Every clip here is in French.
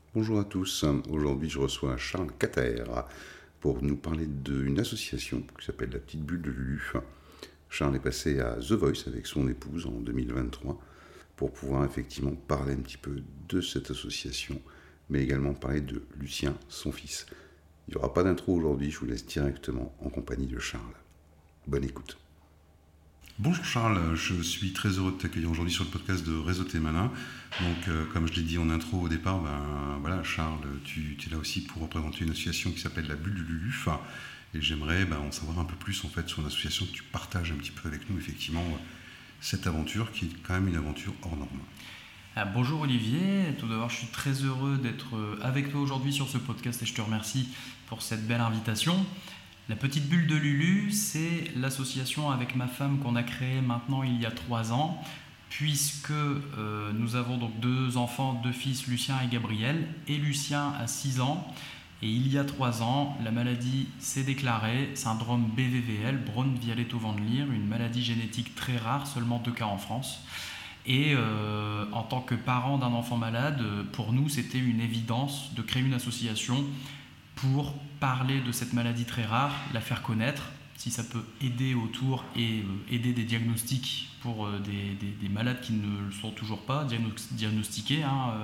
Bonjour à tous, aujourd'hui je reçois Charles Cater pour nous parler d'une association qui s'appelle La Petite Bulle de Lulu. Charles est passé à The Voice avec son épouse en 2023 pour pouvoir effectivement parler un petit peu de cette association, mais également parler de Lucien, son fils. Il n'y aura pas d'intro aujourd'hui, je vous laisse directement en compagnie de Charles. Bonne écoute. Bonjour Charles, je suis très heureux de t'accueillir aujourd'hui sur le podcast de Réseau Tes Malins. Donc comme je l'ai dit en intro au départ, voilà Charles, tu es là aussi pour représenter une association qui s'appelle La Bulle du Lulu. Et j'aimerais en savoir un peu plus en fait sur une association que tu partages un petit peu avec nous, effectivement, cette aventure qui est quand même une aventure hors norme. Bonjour Olivier, tout d'abord je suis très heureux d'être avec toi aujourd'hui sur ce podcast et je te remercie pour cette belle invitation. La Petite Bulle de Lulu, c'est l'association avec ma femme qu'on a créée maintenant il y a 3 ans, puisque nous avons donc 2 enfants, 2 fils, Lucien et Gabriel, et Lucien a 6 ans. Et il y a 3 ans, la maladie s'est déclarée, syndrome BVVL, Brown-Vialetto-Van Leer, une maladie génétique très rare, seulement 2 cas en France. Et en tant que parent d'un enfant malade, pour nous, c'était une évidence de créer une association pour parler de cette maladie très rare, la faire connaître, si ça peut aider autour et aider des diagnostics pour des malades qui ne le sont toujours pas diagnostiqués.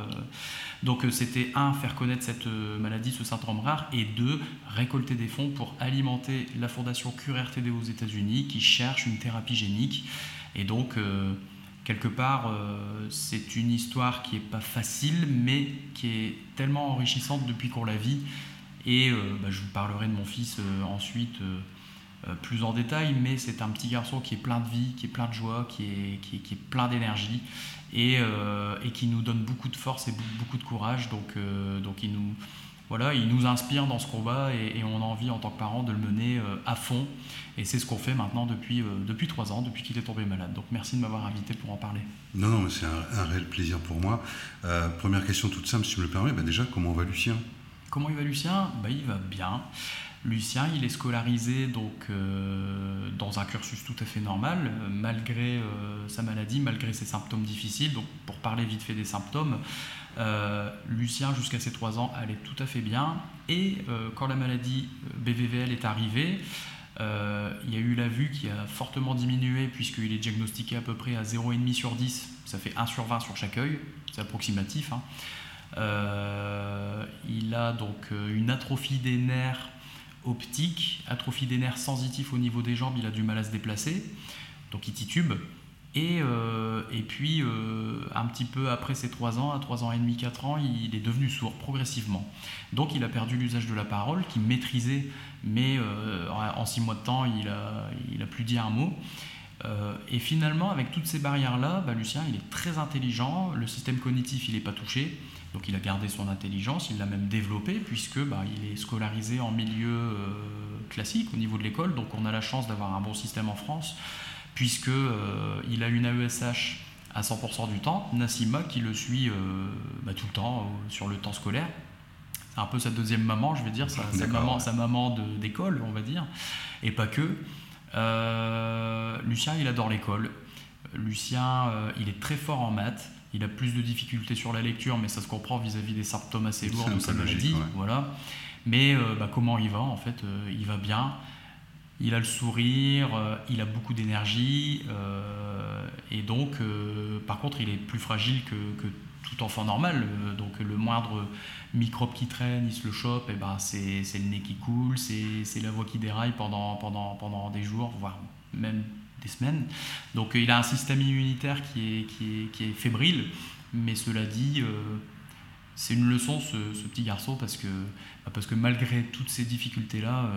Donc c'était faire connaître cette maladie, ce syndrome rare, et 2, récolter des fonds pour alimenter la fondation Cure-RTD aux États-Unis qui cherche une thérapie génique. Et donc quelque part, c'est une histoire qui n'est pas facile, mais qui est tellement enrichissante depuis qu'on la vit. Et je vous parlerai de mon fils ensuite plus en détail, mais c'est un petit garçon qui est plein de vie, qui est plein de joie, qui est plein d'énergie et qui nous donne beaucoup de force et beaucoup de courage. Donc il nous inspire dans ce combat et on a envie en tant que parents de le mener à fond. Et c'est ce qu'on fait maintenant depuis 3 ans, depuis qu'il est tombé malade. Donc merci de m'avoir invité pour en parler. Non, mais c'est un réel plaisir pour moi. Première question toute simple, si tu me le permets, déjà, comment va Lucien ? Comment il va Lucien ? Il va bien. Lucien, il est scolarisé donc, dans un cursus tout à fait normal, malgré sa maladie, malgré ses symptômes difficiles. Donc, pour parler vite fait des symptômes, Lucien, jusqu'à ses 3 ans, allait tout à fait bien. Et quand la maladie BVVL est arrivée, il y a eu la vue qui a fortement diminué puisqu'il est diagnostiqué à peu près à 0,5 sur 10. Ça fait 1 sur 20 sur chaque œil. C'est approximatif. Il a donc une atrophie des nerfs optiques, atrophie des nerfs sensitifs au niveau des jambes, il a du mal à se déplacer, donc il titube. Et puis, un petit peu après ses 3 ans, à 3 ans et demi, 4 ans, il est devenu sourd progressivement. Donc il a perdu l'usage de la parole, qu'il maîtrisait, mais en 6 mois de temps, il a plus dit un mot. Et finalement, avec toutes ces barrières-là, Lucien, il est très intelligent, le système cognitif, il n'est pas touché. Donc il a gardé son intelligence, il l'a même développée puisque il est scolarisé en milieu classique au niveau de l'école. Donc on a la chance d'avoir un bon système en France puisque il a une AESH à 100% du temps, Nassima qui le suit tout le temps sur le temps scolaire. C'est un peu sa deuxième maman, je vais dire, sa maman d'école, on va dire, et pas que. Lucien, il adore l'école. Lucien, il est très fort en maths. Il a plus de difficultés sur la lecture, mais ça se comprend vis-à-vis des symptômes assez lourds de sa maladie. Ouais. Voilà. Mais comment il va ? En fait, il va bien. Il a le sourire, il a beaucoup d'énergie. Et donc, par contre, il est plus fragile que tout enfant normal. Donc, le moindre microbe qui traîne, il se le chope. Et c'est le nez qui coule, c'est la voix qui déraille pendant des jours, voire même des semaines. Donc il a un système immunitaire qui est fébrile, mais cela dit, c'est une leçon ce petit garçon parce que malgré toutes ces difficultés-là,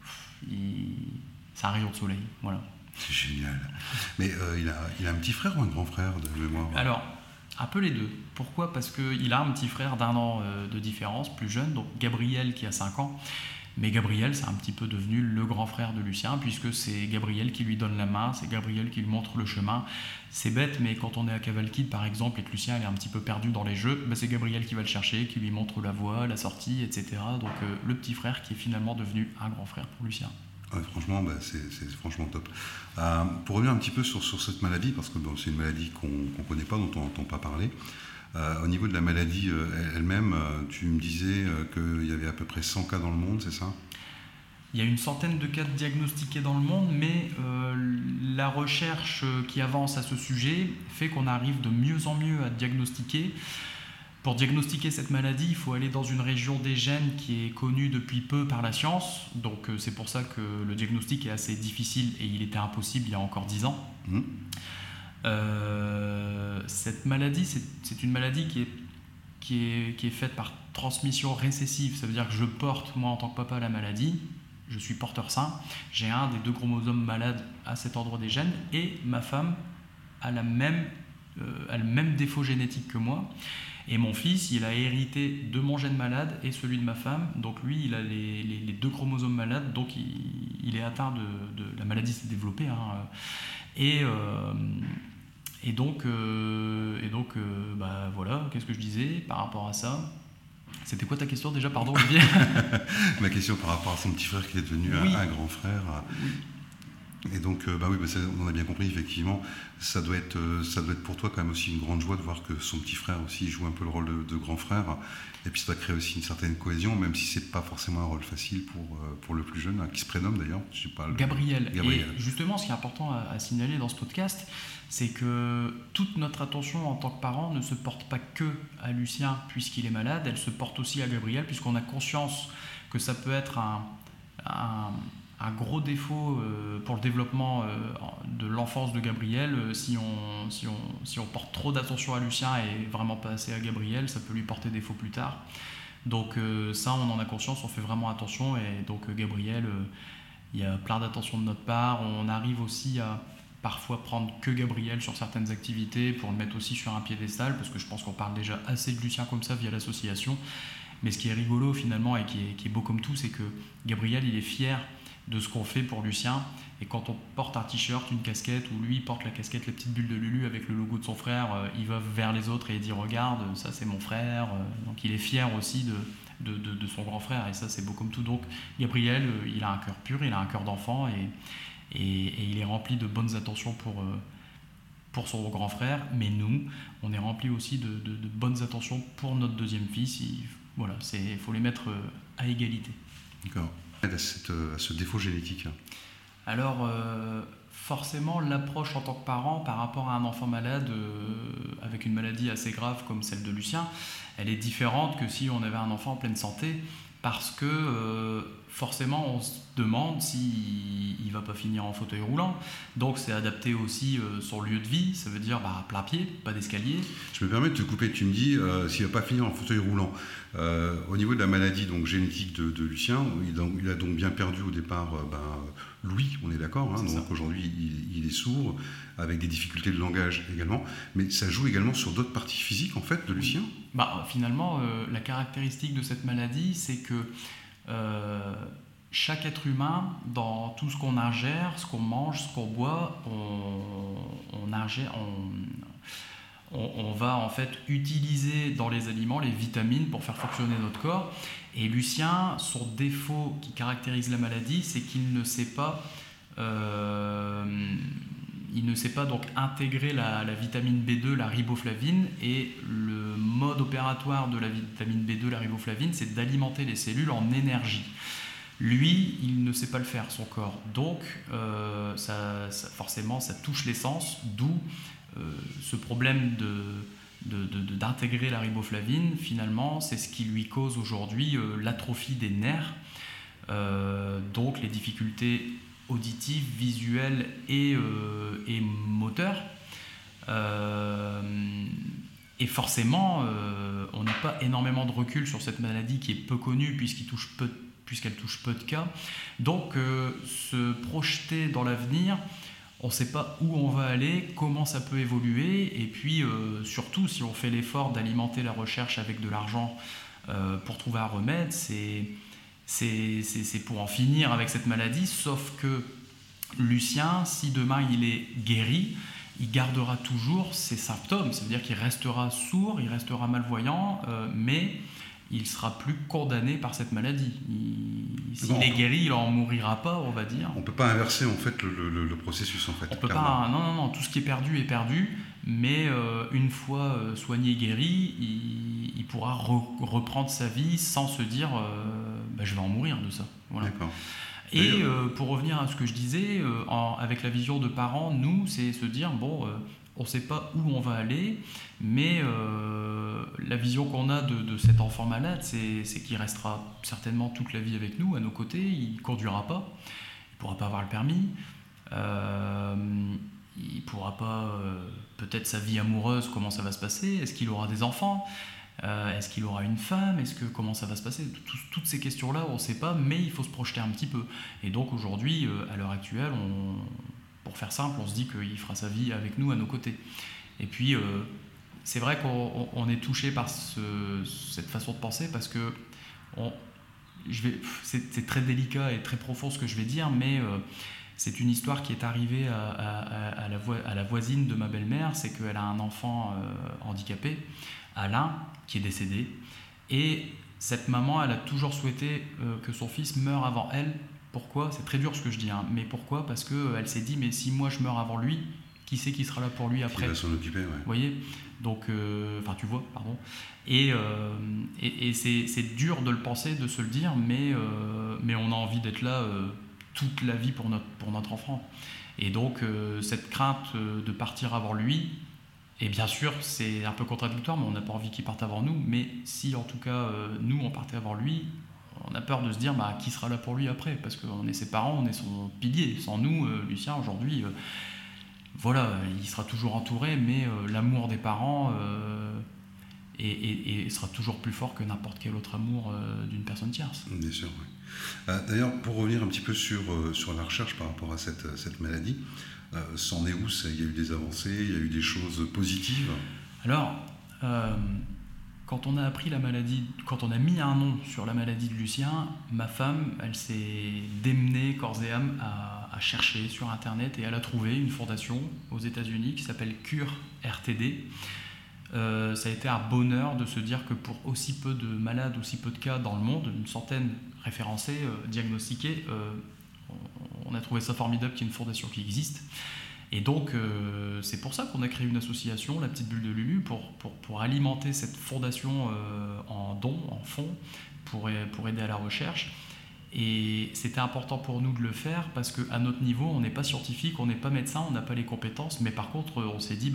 c'est un rayon de soleil. Voilà. C'est génial. Mais il a un petit frère ou un grand frère de mémoire ? Alors, un peu les deux. Pourquoi ? Parce qu'il a un petit frère d'1 an de différence, plus jeune, donc Gabriel qui a 5 ans. Mais Gabriel, c'est un petit peu devenu le grand frère de Lucien, puisque c'est Gabriel qui lui donne la main, c'est Gabriel qui lui montre le chemin. C'est bête, mais quand on est à Cavalcade, par exemple, et que Lucien est un petit peu perdu dans les jeux, c'est Gabriel qui va le chercher, qui lui montre la voie, la sortie, etc. Donc le petit frère qui est finalement devenu un grand frère pour Lucien. Ouais, franchement, c'est franchement top. Pour revenir un petit peu sur cette maladie, parce que c'est une maladie qu'on ne connaît pas, dont on n'entend pas parler, Au niveau de la maladie elle-même, tu me disais qu'il y avait à peu près 100 cas dans le monde, c'est ça ? Il y a une centaine de cas diagnostiqués dans le monde, mais la recherche qui avance à ce sujet fait qu'on arrive de mieux en mieux à diagnostiquer. Pour diagnostiquer cette maladie, il faut aller dans une région des gènes qui est connue depuis peu par la science. Donc c'est pour ça que le diagnostic est assez difficile et il était impossible il y a encore 10 ans. Cette maladie, c'est une maladie qui est faite par transmission récessive. Ça veut dire que je porte, moi en tant que papa, la maladie. Je suis porteur sain, j'ai un des 2 chromosomes malades à cet endroit des gènes et ma femme a le même défaut génétique que moi. Et mon fils, il a hérité de mon gène malade et celui de ma femme. Donc lui, il a les 2 chromosomes malades, donc il est atteint de la maladie s'est développée. Et donc, voilà, qu'est-ce que je disais par rapport à ça ? C'était quoi ta question déjà, pardon Olivier ? Ma question par rapport à son petit frère qui est devenu un grand frère. Oui. Et donc, on a bien compris, effectivement, ça doit être pour toi quand même aussi une grande joie de voir que son petit frère aussi joue un peu le rôle de grand frère. Et puis ça crée aussi une certaine cohésion, même si c'est pas forcément un rôle facile pour le plus jeune, qui se prénomme d'ailleurs. Je sais pas, Gabriel. Et justement, ce qui est important à signaler dans ce podcast, c'est que toute notre attention en tant que parent ne se porte pas que à Lucien puisqu'il est malade, elle se porte aussi à Gabriel puisqu'on a conscience que ça peut être un gros défaut pour le développement de l'enfance de Gabriel. Si on porte trop d'attention à Lucien et vraiment pas assez à Gabriel, ça peut lui porter défaut plus tard. Donc ça, on en a conscience, on fait vraiment attention. Et donc Gabriel, il y a plein d'attention de notre part. On arrive aussi à parfois prendre que Gabriel sur certaines activités pour le mettre aussi sur un piédestal, parce que je pense qu'on parle déjà assez de Lucien comme ça via l'association. Mais ce qui est rigolo finalement et qui est beau comme tout, c'est que Gabriel, il est fier de ce qu'on fait pour Lucien. Et quand on porte un t-shirt, une casquette, ou lui porte la casquette, la petite bulle de Lulu avec le logo de son frère, il va vers les autres et il dit « Regarde, ça c'est mon frère ». Donc il est fier aussi de son grand frère, et ça c'est beau comme tout. Donc Gabriel, il a un cœur pur, il a un cœur d'enfant, et il est rempli de bonnes attentions pour son grand frère. Mais nous, on est rempli aussi de bonnes attentions pour notre deuxième fils. Voilà, il faut les mettre à égalité. D'accord. À ce défaut génétique. Alors, forcément, l'approche en tant que parent par rapport à un enfant malade avec une maladie assez grave comme celle de Lucien, elle est différente que si on avait un enfant en pleine santé, parce que forcément, on se demande s'il ne va pas finir en fauteuil roulant. Donc, c'est adapter aussi son lieu de vie, ça veut dire plein pied, pas d'escalier. Je me permets de te couper, tu me dis s'il ne va pas finir en fauteuil roulant. Au niveau de la maladie donc, génétique de Lucien, il a donc bien perdu au départ l'ouïe, on est d'accord, hein, donc aujourd'hui il est sourd, avec des difficultés de langage également, mais ça joue également sur d'autres parties physiques en fait de Lucien. Finalement, la caractéristique de cette maladie, c'est que chaque être humain, dans tout ce qu'on ingère, ce qu'on mange, ce qu'on boit, on va en fait utiliser dans les aliments les vitamines pour faire fonctionner notre corps. Et Lucien, son défaut qui caractérise la maladie, c'est qu'il ne sait pas donc intégrer la vitamine B2, la riboflavine, et le mode opératoire de la vitamine B2, la riboflavine, c'est d'alimenter les cellules en énergie. Lui, il ne sait pas le faire, son corps. Donc, forcément, ça touche l'essence, d'où ce problème d'intégrer la riboflavine. Finalement, c'est ce qui lui cause aujourd'hui l'atrophie des nerfs, donc les difficultés auditives, visuelles et moteurs. Et forcément, on n'a pas énormément de recul sur cette maladie qui est peu connue puisqu'elle touche peu de cas. Donc, se projeter dans l'avenir, on ne sait pas où on va aller, comment ça peut évoluer, et puis surtout, si on fait l'effort d'alimenter la recherche avec de l'argent pour trouver un remède, c'est pour en finir avec cette maladie, sauf que Lucien, si demain il est guéri, il gardera toujours ses symptômes, ça veut dire qu'il restera sourd, il restera malvoyant, mais il ne sera plus condamné par cette maladie. S'il est guéri, il n'en mourira pas, on va dire. On ne peut pas inverser en fait le processus en fait. On peut pas, non, tout ce qui est perdu est perdu. mais une fois soigné et guéri, il pourra reprendre sa vie sans se dire je vais en mourir de ça. Voilà. D'accord. Et pour revenir à ce que je disais, avec la vision de parents, nous, c'est se dire, on ne sait pas où on va aller, mais la vision qu'on a de cet enfant malade, c'est qu'il restera certainement toute la vie avec nous, à nos côtés, il ne conduira pas, il ne pourra pas avoir le permis, il ne pourra pas, peut-être sa vie amoureuse, comment ça va se passer, est-ce qu'il aura des enfants ? Est-ce qu'il aura une femme ? Comment ça va se passer ? Toutes ces questions-là, on ne sait pas, mais il faut se projeter un petit peu. Et donc aujourd'hui, à l'heure actuelle, pour faire simple, on se dit qu'il fera sa vie avec nous, à nos côtés. Et puis, c'est vrai qu'on est touché par cette façon de penser parce que c'est très délicat et très profond ce que je vais dire, mais c'est une histoire qui est arrivée à la voisine de ma belle-mère, c'est qu'elle a un enfant handicapé, Alain, qui est décédé, et cette maman, elle a toujours souhaité que son fils meure avant elle. Pourquoi ? C'est très dur ce que je dis, mais pourquoi ? Parce qu'elle s'est dit, mais si moi je meurs avant lui, qui c'est qui sera là pour lui après ? Qui va s'en occuper, ouais. Vous voyez ? Donc, tu vois, pardon. Et c'est dur de le penser, de se le dire, mais on a envie d'être là toute la vie pour notre enfant. Et donc, cette crainte de partir avant lui, et bien sûr, c'est un peu contradictoire, mais on n'a pas envie qu'il parte avant nous. Mais si, en tout cas, nous, on partait avant lui, on a peur de se dire qui sera là pour lui après ? Parce qu'on est ses parents, on est son pilier. Sans nous, Lucien, aujourd'hui, il sera toujours entouré, mais l'amour des parents sera toujours plus fort que n'importe quel autre amour d'une personne tierce. Bien sûr, oui. D'ailleurs, pour revenir un petit peu sur la recherche par rapport à cette maladie, c'en est où ? Il y a eu des avancées, il y a eu des choses positives ? Alors, quand on a appris la maladie, quand on a mis un nom sur la maladie de Lucien, ma femme, elle s'est démenée corps et âme à chercher sur Internet et elle a trouvé une fondation aux États-Unis qui s'appelle Cure RTD. Ça a été un bonheur de se dire que pour aussi peu de malades, aussi peu de cas dans le monde, une centaine référencés, diagnostiqués, on a trouvé ça formidable qu'il y ait une fondation qui existe. Et donc, c'est pour ça qu'on a créé une association, la Petite Bulle de Lulu, pour alimenter cette fondation en dons, en fonds, pour aider à la recherche. Et c'était important pour nous de le faire parce qu'à notre niveau, on n'est pas scientifique, on n'est pas médecin, on n'a pas les compétences, mais par contre, on s'est dit,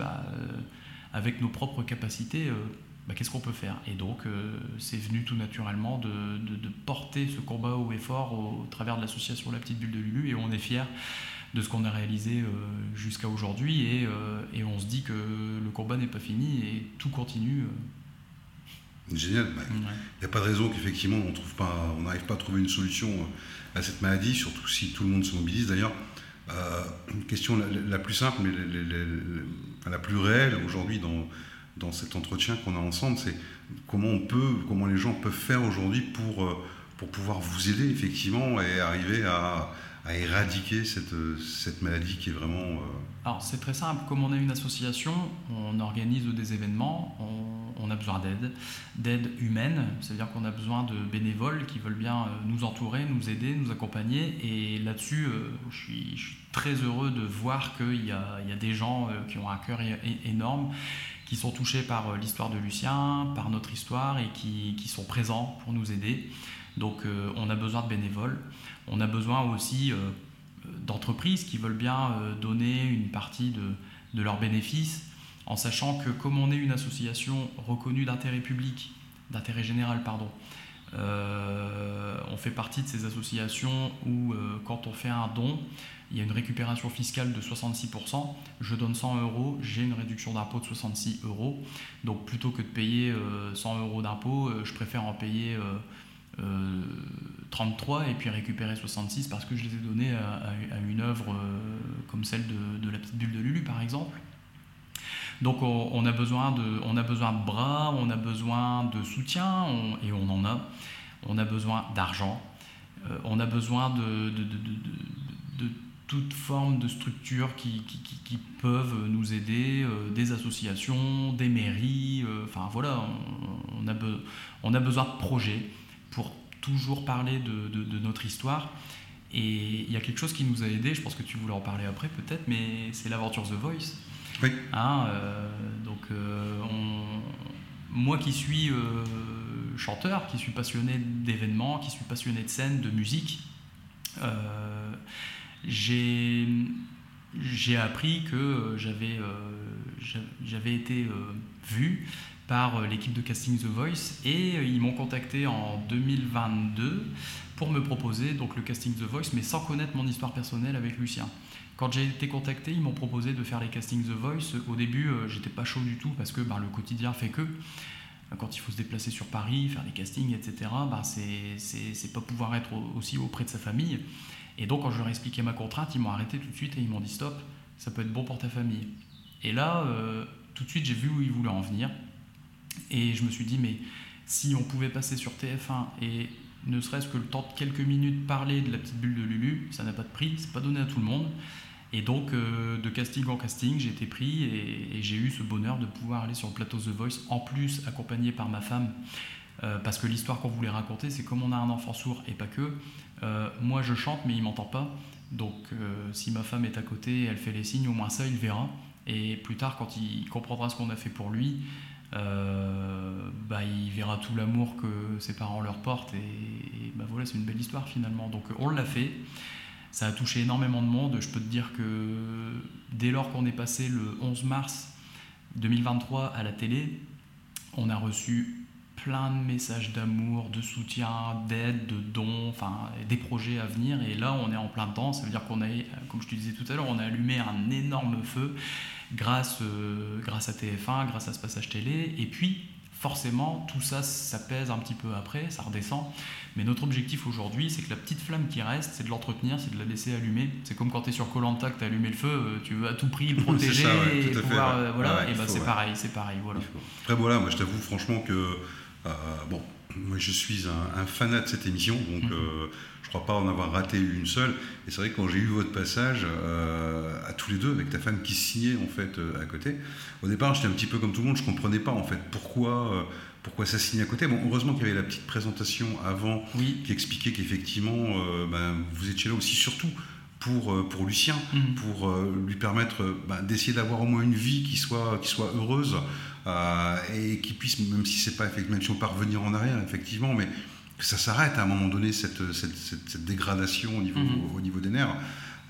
avec nos propres capacités, qu'est-ce qu'on peut faire ? Et donc, c'est venu tout naturellement de porter ce combat haut et fort au travers de l'association La Petite Bulle de Lulu, et on est fiers de ce qu'on a réalisé jusqu'à aujourd'hui, et on se dit que le combat n'est pas fini et tout continue. Génial. Il n'y a pas de raison qu'effectivement on n'arrive pas à trouver une solution à cette maladie, surtout si tout le monde se mobilise. D'ailleurs, une question la plus simple, mais la plus réelle aujourd'hui dans cet entretien qu'on a ensemble, c'est comment les gens peuvent faire aujourd'hui pour pouvoir vous aider effectivement et arriver à éradiquer cette maladie qui est vraiment... Alors c'est très simple, comme on a une association, on organise des événements, on a besoin d'aide humaine, c'est-à-dire qu'on a besoin de bénévoles qui veulent bien nous entourer, nous aider, nous accompagner, et là-dessus je suis très heureux de voir qu'il y a des gens qui ont un cœur énorme, qui sont touchés par l'histoire de Lucien, par notre histoire, et qui sont présents pour nous aider. Donc on a besoin de bénévoles, on a besoin aussi d'entreprises qui veulent bien donner une partie de leurs bénéfices, en sachant que comme on est une association reconnue d'intérêt public, d'intérêt général, on fait partie de ces associations où quand on fait un don, il y a une récupération fiscale de 66%. Je donne 100 €, j'ai une réduction d'impôt de 66 €. Donc plutôt que de payer 100 € d'impôt, je préfère en payer 33 et puis récupérer 66 parce que je les ai donnés à une œuvre comme celle de la Petite Bulle de Lulu par exemple. Donc on a besoin de bras, on a besoin de soutien, et on en a. On a besoin d'argent, on a besoin de toute forme de structures qui peuvent nous aider, des associations, des mairies, on a besoin de projets pour toujours parler de notre histoire. Et il y a quelque chose qui nous a aidés, je pense que tu voulais en parler après peut-être, mais c'est l'aventure The Voice. Oui. Moi qui suis chanteur, qui suis passionné d'événements, qui suis passionné de scène, de musique, j'ai appris que j'avais été vu par l'équipe de casting The Voice et ils m'ont contacté en 2022 pour me proposer donc le casting The Voice, mais sans connaître mon histoire personnelle avec Lucien. Quand j'ai été contacté, ils m'ont proposé de faire les castings The Voice. Au début, j'étais pas chaud du tout parce que le quotidien fait que quand il faut se déplacer sur Paris, faire des castings, etc., c'est pas pouvoir être aussi auprès de sa famille. Et donc, quand je leur ai expliqué ma contrainte, ils m'ont arrêté tout de suite et ils m'ont dit stop, ça peut être bon pour ta famille. Et là, tout de suite, j'ai vu où ils voulaient en venir. Et je me suis dit, mais si on pouvait passer sur TF1 et ne serait-ce que le temps de quelques minutes parler de la petite bulle de Lulu, ça n'a pas de prix, c'est pas donné à tout le monde. Et donc, de casting en casting, j'ai été pris et j'ai eu ce bonheur de pouvoir aller sur le plateau The Voice, en plus accompagné par ma femme, parce que l'histoire qu'on voulait raconter, c'est comme on a un enfant sourd et pas que, moi je chante mais il m'entend pas, donc si ma femme est à côté, elle fait les signes, au moins ça il verra, et plus tard quand il comprendra ce qu'on a fait pour lui, il verra tout l'amour que ses parents leur portent, et voilà, c'est une belle histoire finalement. Donc on l'a fait. Ça a touché énormément de monde. Je peux te dire que dès lors qu'on est passé le 11 mars 2023 à la télé, on a reçu plein de messages d'amour, de soutien, d'aide, de dons, enfin des projets à venir. Et là, on est en plein dedans. Ça veut dire qu'on a, comme je te disais tout à l'heure, on a allumé un énorme feu grâce à TF1, grâce à ce passage télé. Et puis, forcément, tout ça, ça pèse un petit peu après, ça redescend. Mais notre objectif aujourd'hui, c'est que la petite flamme qui reste, c'est de l'entretenir, c'est de la laisser allumer. C'est comme quand tu es sur Koh-Lanta, que tu as allumé le feu, tu veux à tout prix le protéger et pouvoir... c'est pareil. Voilà. Après, voilà, moi je t'avoue franchement que... moi je suis un fanat de cette émission, donc je crois pas en avoir raté une seule. Et c'est vrai que quand j'ai eu votre passage à tous les deux, avec ta femme qui signait en fait à côté, au départ j'étais un petit peu comme tout le monde, je comprenais pas en fait pourquoi ça signait à côté. Bon, heureusement qu'il y avait la petite présentation avant qui expliquait qu'effectivement vous étiez là aussi surtout pour Lucien, pour lui permettre d'essayer d'avoir au moins une vie qui soit heureuse et qui puisse, même si c'est pas effectivement, si on peut revenir en arrière effectivement, mais que ça s'arrête à un moment donné cette dégradation au niveau des nerfs.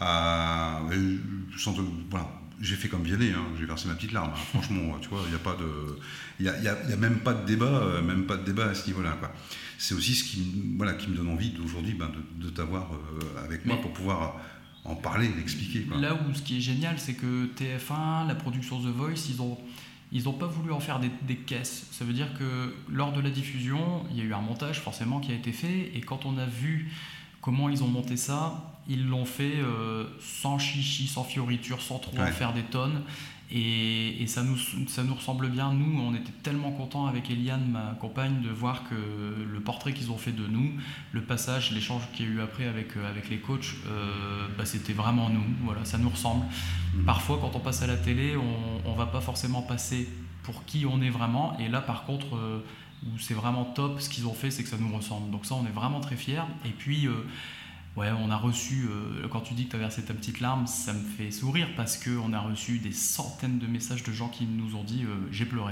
J'ai fait comme Vianney, j'ai versé ma petite larme. Franchement, tu vois, il y a même pas de débat, à ce niveau-là, quoi. C'est aussi ce qui me donne envie d'aujourd'hui de t'avoir avec moi pour pouvoir en parler, l'expliquer, quoi. Là où ce qui est génial, c'est que TF1, la production The Voice, ils n'ont pas voulu en faire des caisses. Ça veut dire que lors de la diffusion, il y a eu un montage forcément qui a été fait, et quand on a vu comment ils ont monté ça, ils l'ont fait sans chichi, sans fioriture, sans trop en faire des tonnes. Et ça nous ressemble bien. Nous, on était tellement contents avec Eliane, ma compagne, de voir que le portrait qu'ils ont fait de nous, le passage, l'échange qu'il y a eu après avec les coachs, c'était vraiment nous. Voilà, ça nous ressemble. Parfois, quand on passe à la télé, on va pas forcément passer pour qui on est vraiment. Et là, par contre, où c'est vraiment top, ce qu'ils ont fait, c'est que ça nous ressemble. Donc ça, on est vraiment très fiers. Et puis... on a reçu, quand tu dis que tu as versé ta petite larme, ça me fait sourire parce qu'on a reçu des centaines de messages de gens qui nous ont dit j'ai pleuré.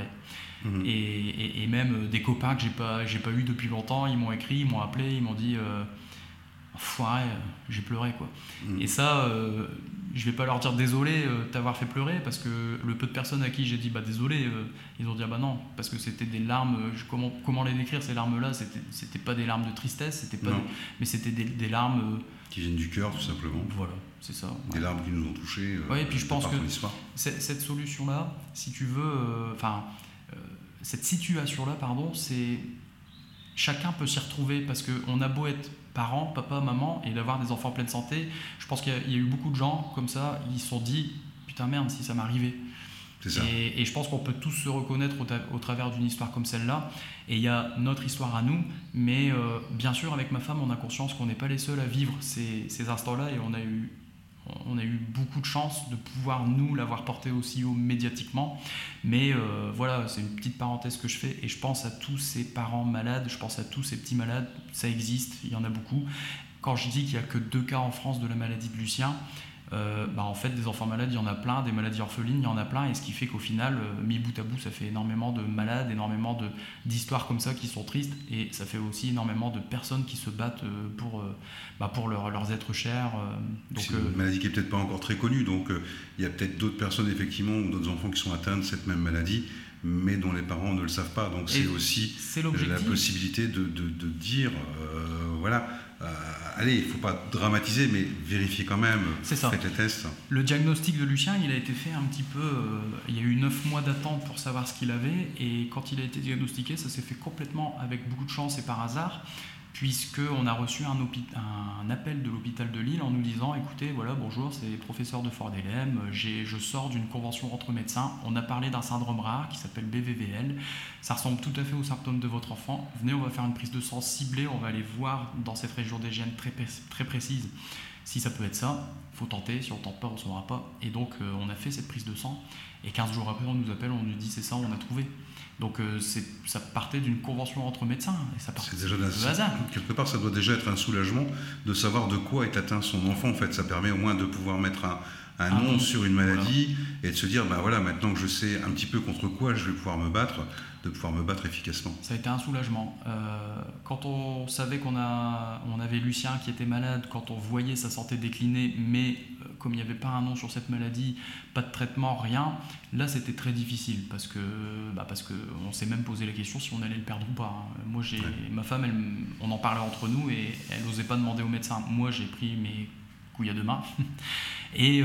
Et même des copains que j'ai pas eu depuis longtemps, ils m'ont écrit, ils m'ont appelé, ils m'ont dit enfoiré, j'ai pleuré, quoi. Et ça, je vais pas leur dire désolé de t'avoir fait pleurer, parce que le peu de personnes à qui j'ai dit désolé, ils ont dit non, parce que c'était des larmes, comment les décrire, ces larmes-là, c'était pas des larmes de tristesse, mais c'était des larmes qui viennent du cœur, tout simplement. Voilà, c'est ça. Des larmes qui nous ont touchés. Et puis je pense que cette solution-là, si tu veux, cette situation-là, pardon, c'est chacun peut s'y retrouver, parce qu'on a beau être parents, papa, maman, et d'avoir des enfants en pleine santé, je pense qu'il y a eu beaucoup de gens comme ça, ils se sont dit putain merde, si ça m'arrivait. C'est ça. Et je pense qu'on peut tous se reconnaître au travers d'une histoire comme celle-là, et il y a notre histoire à nous, mais bien sûr avec ma femme on a conscience qu'on n'est pas les seuls à vivre ces instants-là, et on a eu beaucoup de chance de pouvoir nous l'avoir porté aussi haut médiatiquement. Mais voilà, c'est une petite parenthèse que je fais, et je pense à tous ces parents malades, je pense à tous ces petits malades, ça existe, il y en a beaucoup. Quand je dis qu'il n'y a que 2 cas en France de la maladie de Lucien, En fait, des enfants malades, il y en a plein, des maladies orphelines, il y en a plein, et ce qui fait qu'au final, mis bout à bout, ça fait énormément de malades, énormément d'histoires comme ça qui sont tristes, et ça fait aussi énormément de personnes qui se battent pour leurs êtres chers. C'est une maladie qui n'est peut-être pas encore très connue, donc il y a peut-être d'autres personnes, effectivement, ou d'autres enfants qui sont atteints de cette même maladie, mais dont les parents ne le savent pas. Donc c'est aussi la possibilité de dire, allez, il ne faut pas dramatiser, mais vérifiez quand même, faites les tests. Le diagnostic de Lucien, il a été fait un petit peu, il y a eu 9 mois d'attente pour savoir ce qu'il avait, et quand il a été diagnostiqué, ça s'est fait complètement avec beaucoup de chance et par hasard, puisqu'on a reçu un appel de l'hôpital de Lille en nous disant « Écoutez, voilà, bonjour, c'est le professeur de Fort-Delem, je sors d'une convention entre médecins, on a parlé d'un syndrome rare qui s'appelle BVVL, ça ressemble tout à fait aux symptômes de votre enfant, venez, on va faire une prise de sang ciblée, on va aller voir dans cette région des gènes très précise si ça peut être ça, il faut tenter, si on ne tente pas, on ne saura pas. » Et donc on a fait cette prise de sang, et 15 jours après on nous appelle, on nous dit « C'est ça, on a trouvé ». Donc ça partait d'une convention entre médecins, et ça partait de hasard. Quelque part, ça doit déjà être un soulagement de savoir de quoi est atteint son enfant. En fait, ça permet au moins de pouvoir mettre un nom sur une maladie, et de se dire, maintenant que je sais un petit peu contre quoi je vais pouvoir me battre, de pouvoir me battre efficacement. Ça a été un soulagement. Quand on savait on avait Lucien qui était malade, quand on voyait sa santé décliner, mais comme il n'y avait pas un nom sur cette maladie, pas de traitement, rien, là c'était très difficile parce que on s'est même posé la question si on allait le perdre ou pas. Moi, ma femme, on en parlait entre nous et elle n'osait pas demander au médecin. Moi, j'ai pris mes couilles à deux mains et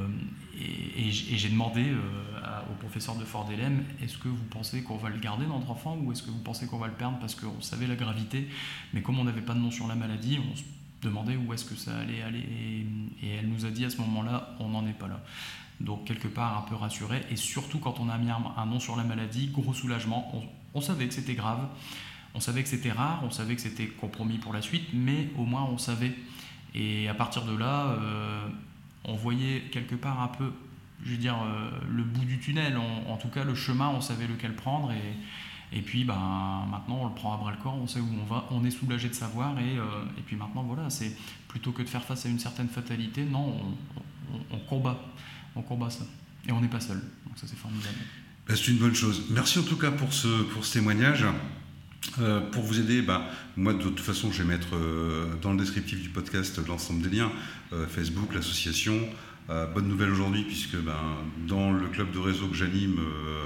j'ai demandé au professeur de Fort-Delem, est-ce que vous pensez qu'on va le garder, notre enfant, ou est-ce que vous pensez qu'on va le perdre, parce qu'on savait la gravité, mais comme on n'avait pas de nom sur la maladie, on se demandait où est-ce que ça allait aller, et elle nous a dit à ce moment-là, on n'en est pas là. Donc quelque part un peu rassuré, et surtout quand on a mis un nom sur la maladie, gros soulagement, on savait que c'était grave, on savait que c'était rare, on savait que c'était compromis pour la suite, mais au moins on savait, et à partir de là, on voyait quelque part un peu, je veux dire, le bout du tunnel, en tout cas le chemin, on savait lequel prendre, et puis maintenant on le prend à bras le corps, on sait où on va, on est soulagé de savoir, et puis maintenant voilà, c'est plutôt que de faire face à une certaine fatalité, non, on combat ça, et on n'est pas seul, donc ça c'est formidable. C'est une bonne chose. Merci en tout cas pour ce témoignage. Pour vous aider, moi de toute façon je vais mettre dans le descriptif du podcast l'ensemble des liens, Facebook, l'association. Bonne nouvelle aujourd'hui, puisque dans le club de réseau que j'anime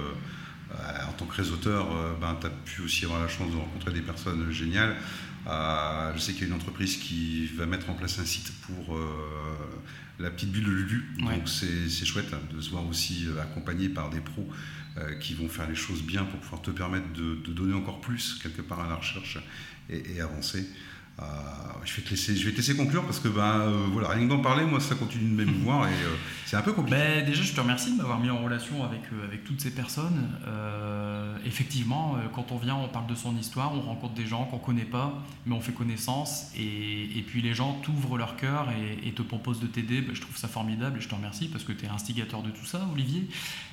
en tant que réseauteur, tu as pu aussi avoir la chance de rencontrer des personnes géniales. Je sais qu'il y a une entreprise qui va mettre en place un site pour la petite bulle de Lulu, ouais. Donc c'est chouette de se voir aussi accompagné par des pros qui vont faire les choses bien pour pouvoir te permettre de donner encore plus quelque part à la recherche et avancer. Je vais te laisser conclure parce que rien que d'en parler, moi ça continue de m'émouvoir et c'est un peu compliqué. Déjà je te remercie de m'avoir mis en relation avec toutes ces personnes. Effectivement, quand on vient, on parle de son histoire, on rencontre des gens qu'on ne connaît pas, mais on fait connaissance, et puis les gens t'ouvrent leur cœur et te proposent de t'aider. Je trouve ça formidable et je te remercie parce que tu es instigateur de tout ça, Olivier.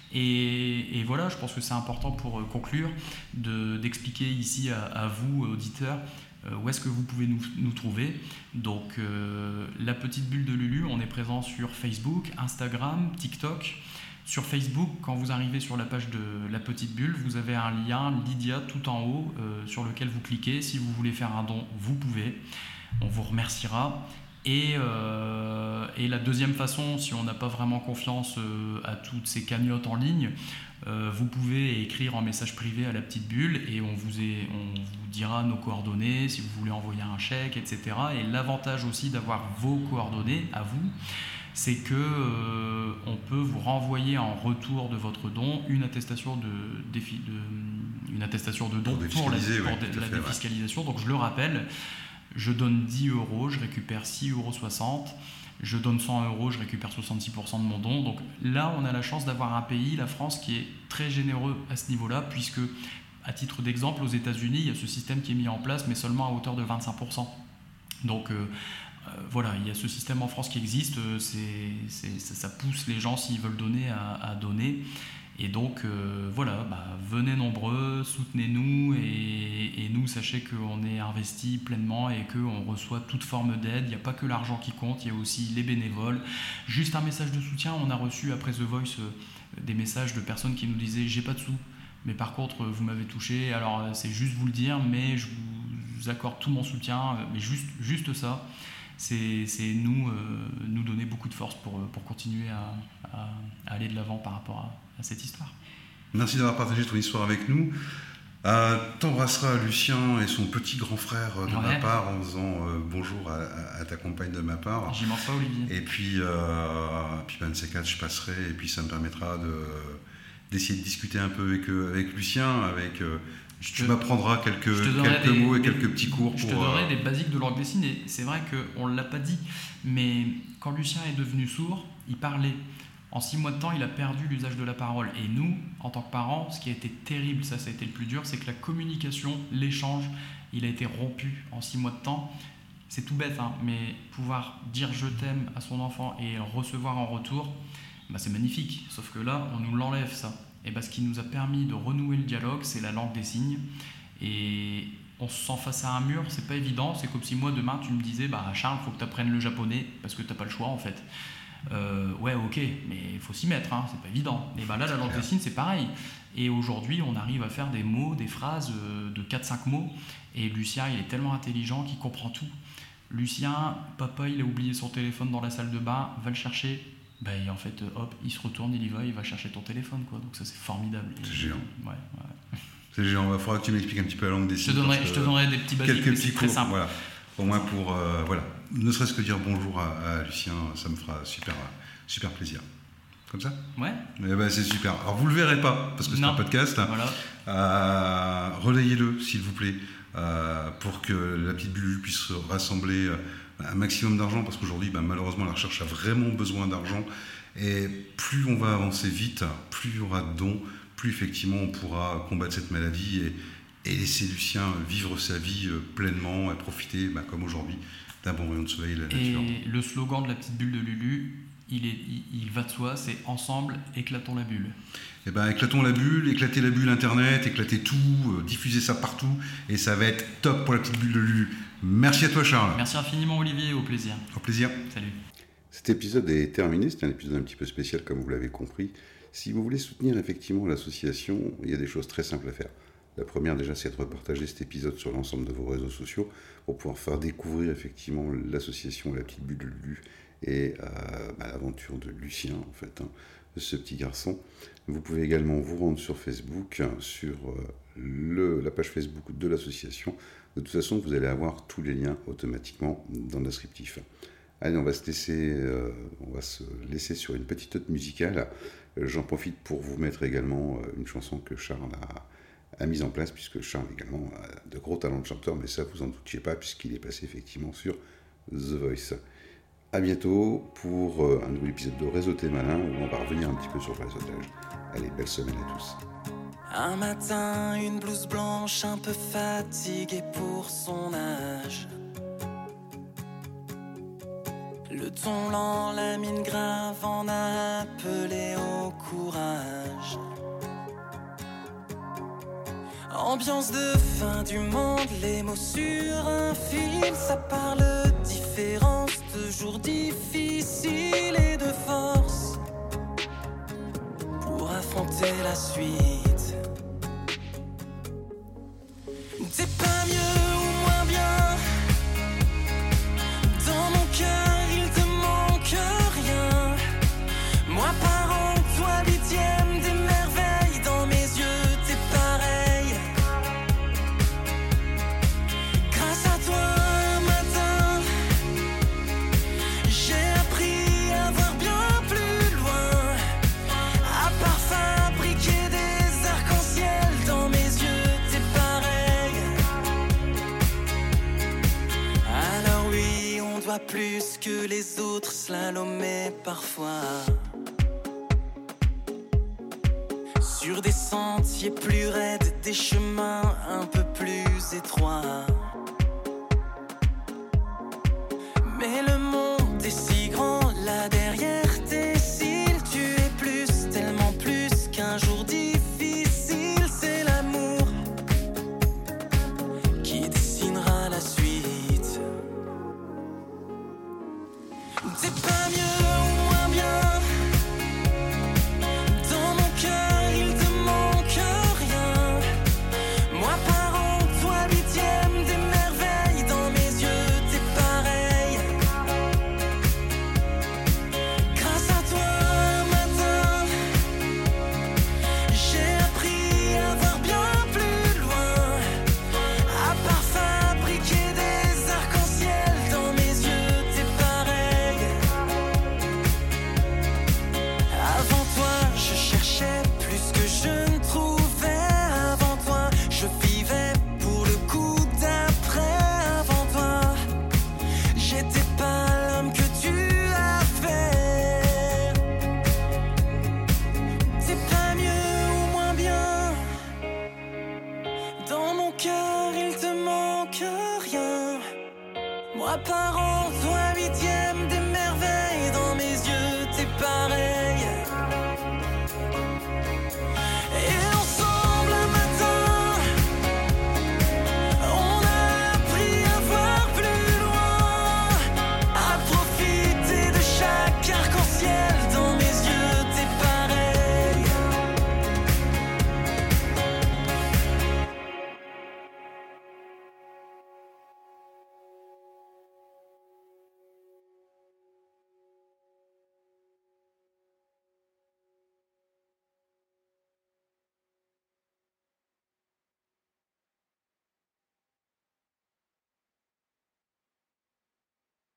Et voilà, je pense que c'est important pour conclure d'expliquer ici à vous, auditeurs, où est-ce que vous pouvez nous trouver. Donc la petite bulle de Lulu, on est présent sur Facebook, Instagram, TikTok. Sur Facebook, quand vous arrivez sur la page de la petite bulle, vous avez un lien Lydia tout en haut sur lequel vous cliquez. Si vous voulez faire un don, vous pouvez, on vous remerciera. Et la deuxième façon, si on n'a pas vraiment confiance à toutes ces cagnottes en ligne, vous pouvez écrire en message privé à la petite bulle et on vous dira nos coordonnées, si vous voulez envoyer un chèque, etc. Et l'avantage aussi d'avoir vos coordonnées à vous, c'est que on peut vous renvoyer en retour de votre don une attestation de don pour la défiscalisation. Donc je le rappelle, je donne 10 €, je récupère 6,60 €. Je donne 100 €, je récupère 66% de mon don. Donc là, on a la chance d'avoir un pays, la France, qui est très généreux à ce niveau-là, puisque, à titre d'exemple, aux États-Unis, il y a ce système qui est mis en place, mais seulement à hauteur de 25%. Donc voilà, il y a ce système en France qui existe, ça pousse les gens, s'ils veulent donner, à donner. Et donc voilà, venez nombreux, soutenez-nous et nous, sachez qu'on est investi pleinement et qu'on reçoit toute forme d'aide. Il n'y a pas que l'argent qui compte, il y a aussi les bénévoles. Juste un message de soutien, on a reçu après The Voice des messages de personnes qui nous disaient « j'ai pas de sous, mais par contre vous m'avez touché, alors c'est juste vous le dire, mais je vous accorde tout mon soutien, mais juste ça ». C'est nous donner beaucoup de force pour continuer à aller de l'avant par rapport à cette histoire. Merci d'avoir partagé ton histoire avec nous. T'embrasseras Lucien et son petit grand frère de ma part en disant bonjour à ta compagne de ma part. J'y manque pas, Olivier. Et puis de ces quatre, je passerai et puis ça me permettra d'essayer de discuter un peu avec Lucien, tu m'apprendras quelques mots et quelques petits cours. Je te donnerai des basiques de langue des signes. Et c'est vrai qu'on ne l'a pas dit, mais quand Lucien est devenu sourd, il parlait. En 6 mois de temps, il a perdu l'usage de la parole. Et nous, en tant que parents, ce qui a été terrible, ça a été le plus dur, c'est que la communication, l'échange, il a été rompu en 6 mois de temps. C'est tout bête, mais pouvoir dire je t'aime à son enfant et recevoir en retour, c'est magnifique. Sauf que là, on nous l'enlève, ça. Et ce qui nous a permis de renouer le dialogue, c'est la langue des signes. Et on se sent face à un mur, c'est pas évident. C'est comme si moi, demain, tu me disais Charles, il faut que tu apprennes le japonais parce que tu n'as pas le choix en fait. Ouais, ok, mais il faut s'y mettre, c'est pas évident. Et là, la langue des signes, c'est pareil. Et aujourd'hui, on arrive à faire des mots, des phrases de 4-5 mots. Et Lucien, il est tellement intelligent qu'il comprend tout. Lucien, papa, il a oublié son téléphone dans la salle de bain, va le chercher. Et en fait, hop, il se retourne, il y va, il va chercher ton téléphone, quoi. Donc ça, c'est formidable. C'est géant. Ouais. C'est géant. Il faudra que tu m'expliques un petit peu la langue des signes. Je te donnerai des petits basiques, quelques petits cours, très simple. Voilà. Au moins pour, ne serait-ce que dire bonjour à Lucien, ça me fera super plaisir. Comme ça ? Ouais. C'est super. Alors, vous ne le verrez pas, parce que c'est un podcast. Voilà. Relayez-le, s'il vous plaît, pour que la petite bulle puisse rassembler un maximum d'argent, parce qu'aujourd'hui, malheureusement, la recherche a vraiment besoin d'argent. Et plus on va avancer vite, plus il y aura de dons, plus effectivement on pourra combattre cette maladie et laisser Lucien vivre sa vie pleinement et profiter, comme aujourd'hui, d'un bon rayon de soleil et de la nature. Et le slogan de la petite bulle de Lulu, il va de soi, c'est « Ensemble, éclatons la bulle ». Éclatons la bulle, éclatez la bulle Internet, éclatez tout, diffusez ça partout, et ça va être top pour la petite bulle de Lulu. Merci à toi, Charles. Merci infiniment, Olivier, au plaisir. Au plaisir. Salut. Cet épisode est terminé, c'est un épisode un petit peu spécial, comme vous l'avez compris. Si vous voulez soutenir effectivement l'association, il y a des choses très simples à faire. La première déjà, c'est de repartager cet épisode sur l'ensemble de vos réseaux sociaux pour pouvoir faire découvrir effectivement l'association La Petite Bulle de Lulu et l'aventure de Lucien, en fait, de ce petit garçon. Vous pouvez également vous rendre sur Facebook, sur la page Facebook de l'association. De toute façon, vous allez avoir tous les liens automatiquement dans le descriptif. Allez, on va se laisser sur une petite note musicale. J'en profite pour vous mettre également une chanson que Charles a mise en place, puisque Charles également a de gros talents de chanteur, mais ça, vous en doutiez pas, puisqu'il est passé effectivement sur The Voice. À bientôt pour un nouvel épisode de Réseauté Malin, où on va revenir un petit peu sur le réseautage. Allez, belle semaine à tous. Un matin, une blouse blanche, un peu fatiguée pour son âge. Le ton lent, la mine grave en a appelé au courage. Ambiance de fin du monde, les mots sur un fil, ça parle différence de jours difficiles et de force pour affronter la suite. T'es pas mieux ou moins bien, dans mon cœur il te manque rien. Moi parent, toi 8e des merveilles, dans mes yeux t'es pareil. Grâce à toi un matin, j'ai appris à voir bien plus loin. À part fabriquer des arcs-en-ciel, dans mes yeux t'es pareil. Alors oui, on doit plus que les autres slalomer parfois sur des sentiers plus raides, des chemins un peu plus étroits. Mais le monde est si grand, là derrière tes cils, tu es plus, tellement plus qu'un jour Moi parent, toi huitième